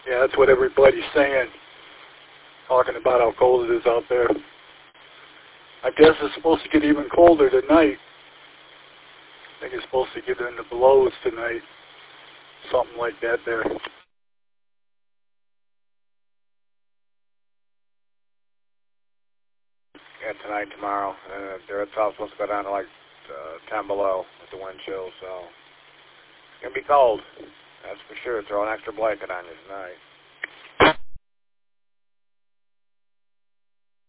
Yeah, that's what everybody's saying. Talking about how cold it is out there. I guess it's supposed to get even colder tonight. I think it's supposed to get in the belows tonight. Something like that there. Yeah, tonight, tomorrow. It's all supposed to go down to like 10 below with the wind chill, so it's going to be cold. That's for sure. Throw an extra blanket on you tonight.